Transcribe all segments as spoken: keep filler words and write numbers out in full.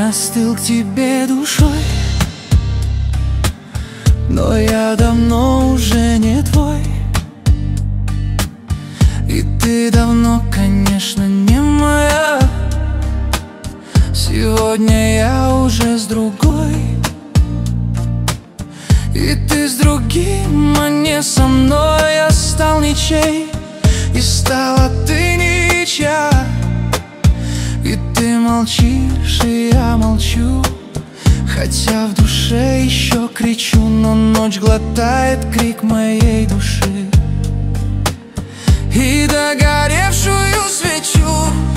остыл к тебе душой, но я давно уже не твой. И ты давно, конечно, не моя. Сегодня я уже с другой. И ты с другим, а не со мной. Я стал ничей, и стала ты ничья. И ты молчишь, и я молчу, хотя в душе еще кричу. Но ночь глотает крик моей души, и догоревшую свечу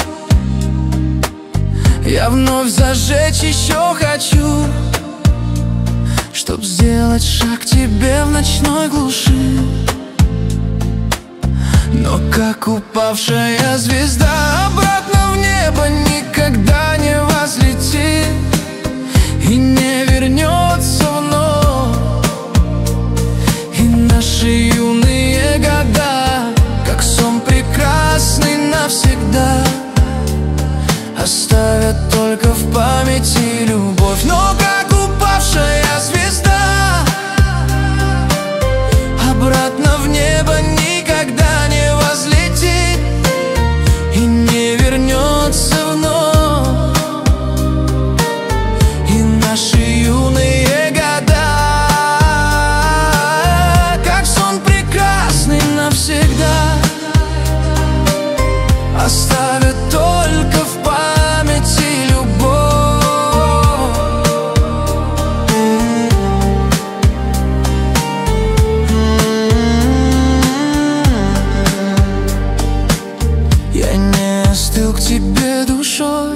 я вновь зажечь еще хочу, чтоб сделать шаг к тебе в ночной глуши. Но как упавшая звезда обратно в небо никогда не возлетит и не вернется вновь. И наши юные года, как сон прекрасный, навсегда оставят только в памяти любовь. Но как упавшая звезда обратно в небо никогда не возлетит и не вернется вновь. И наши юные года, как сон прекрасный, навсегда оставят только в памяти любовь. Я не остыл к тебе душой,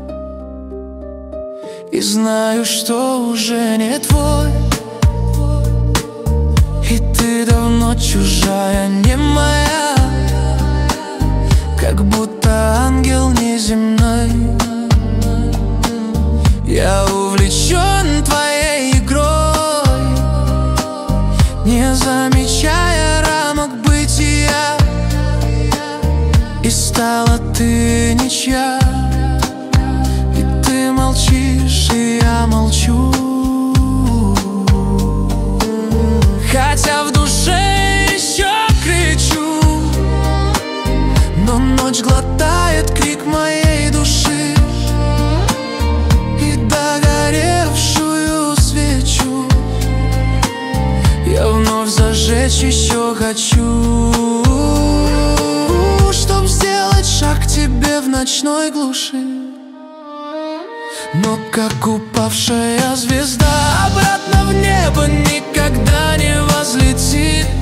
и знаю, что уже не твой. И ты давно чужая, не моя, как будто ангел неземной. Я увлечен твоей игрой, не замечая рамок бытия. И стала ты ничья, и ты молчишь, и я молчу, хотя в душе еще кричу. Но ночь глотает крик моей души, и догоревшую свечу я вновь зажечь еще хочу, чтоб сделать шаг к тебе в ночной глуши. Но как упавшая звезда обратно в небо никогда не возлетит